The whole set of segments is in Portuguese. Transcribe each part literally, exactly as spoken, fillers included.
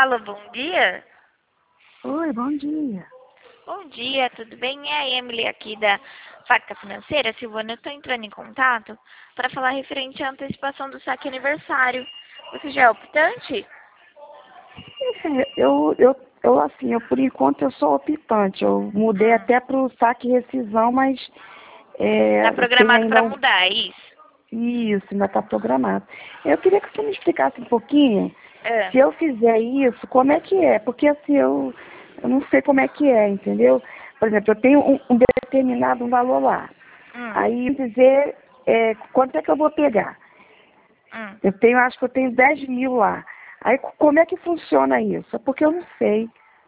Alô, bom dia? Oi, bom dia. Bom dia, tudo bem? É a Emily aqui da Facta Financeira. Silvana, eu estou entrando em contato para falar referente à antecipação do saque aniversário. Você já é optante? É, Eu, eu, eu, assim, eu, por enquanto eu sou optante. Eu mudei Hum, até para o saque e rescisão, mas é, tá tem programado ainda para um... mudar, é isso? Isso, ainda está programado. Eu queria que você me explicasse um pouquinho, Ah, se eu fizer isso, como é que é? Porque assim, eu, eu não sei como é que é, entendeu? Por exemplo, eu tenho um, um determinado valor lá. hum, Aí dizer é, quanto é que eu vou pegar? hum. Eu tenho, acho que eu tenho dez mil lá. Aí como é que funciona isso? É porque eu não sei.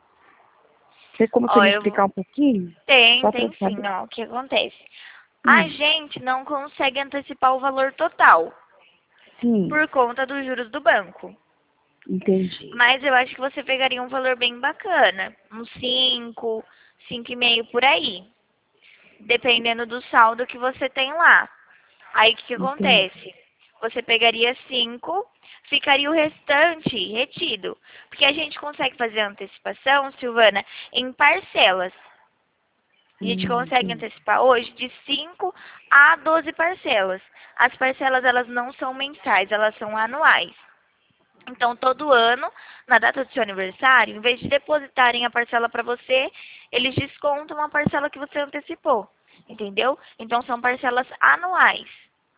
Tem como você Ó, me eu vou... explicar um pouquinho? Tem, Só para eu tem sim, saber. ó. O que acontece? A Hum, gente não consegue antecipar o valor total sim, por conta dos juros do banco. entendi. Mas eu acho que você pegaria um valor bem bacana. Uns cinco, cinco e meio por aí. Dependendo do saldo que você tem lá. Aí o que, que Entendi. acontece? Você pegaria cinco, ficaria o restante retido. Porque a gente consegue fazer a antecipação, Silvana, em parcelas. A gente Hum, consegue entendi. antecipar hoje de cinco a doze parcelas. As parcelas, elas não são mensais, elas são anuais. Então, todo ano, na data do seu aniversário, em vez de depositarem a parcela para você, eles descontam a parcela que você antecipou. Entendeu? Então, são parcelas anuais.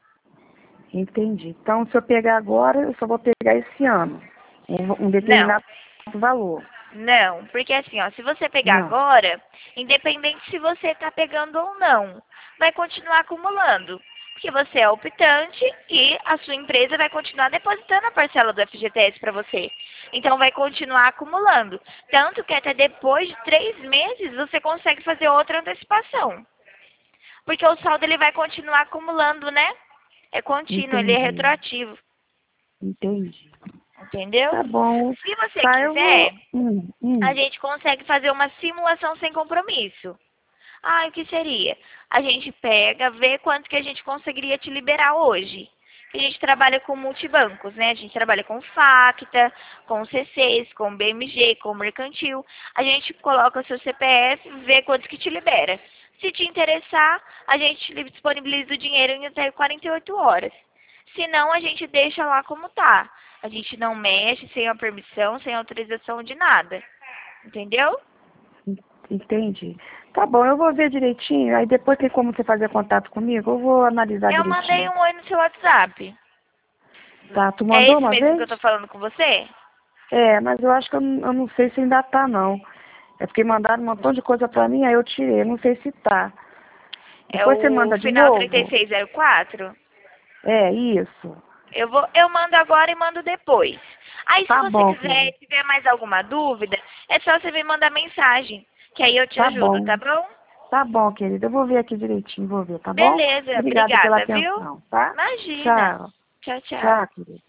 Entendi. Então, se eu pegar agora, eu só vou pegar esse ano. Um, um Não, determinado valor. não. Porque assim, ó, se você pegar Não. agora, independente se você está pegando ou não, vai continuar acumulando. Porque você é optante e a sua empresa vai continuar depositando a parcela do F G T S para você. Então vai continuar acumulando. Tanto que até depois de três meses você consegue fazer outra antecipação. Porque o saldo ele vai continuar acumulando, né? É contínuo, ele é Entendi. retroativo. Entendi. Entendeu? Tá bom. Se você Tá, eu quiser, vou. Hum, a hum. gente consegue fazer uma simulação sem compromisso. Ah, o que seria? A gente pega, vê quanto que a gente conseguiria te liberar hoje. A gente trabalha com multibancos, né? A gente trabalha com Facta, com C Cs, com B M G, com Mercantil. A gente coloca o seu C P F, vê quanto que te libera. Se te interessar, a gente te disponibiliza o dinheiro em até quarenta e oito horas. Se não, a gente deixa lá como tá. A gente não mexe sem a permissão, sem autorização de nada. Entendeu? Entendi. Tá bom, eu vou ver direitinho. Aí depois tem como você fazer contato comigo? Eu vou analisar Eu mandei direitinho. um oi no seu WhatsApp. Tá, tu É mandou esse uma mesmo que eu vez? tô falando com você? É, mas eu acho que eu, não- eu não sei se ainda tá, não. É porque mandaram um montão de coisa pra mim, aí eu tirei. Eu não sei se tá. É Depois você o manda de final trinta e novo? seis zero quatro? É, isso. Eu vou, eu mando agora e mando depois. Aí se Tá você bom, quiser, querido. tiver mais alguma dúvida, é só você me mandar mensagem, que aí eu te Tá ajudo, bom. tá bom? Tá bom, querido. Eu vou ver aqui direitinho, vou ver, tá bom? Beleza, Obrigada pela obrigada, viu? atenção, tá? Imagina. Tchau. Tchau, tchau. Tchau, querido.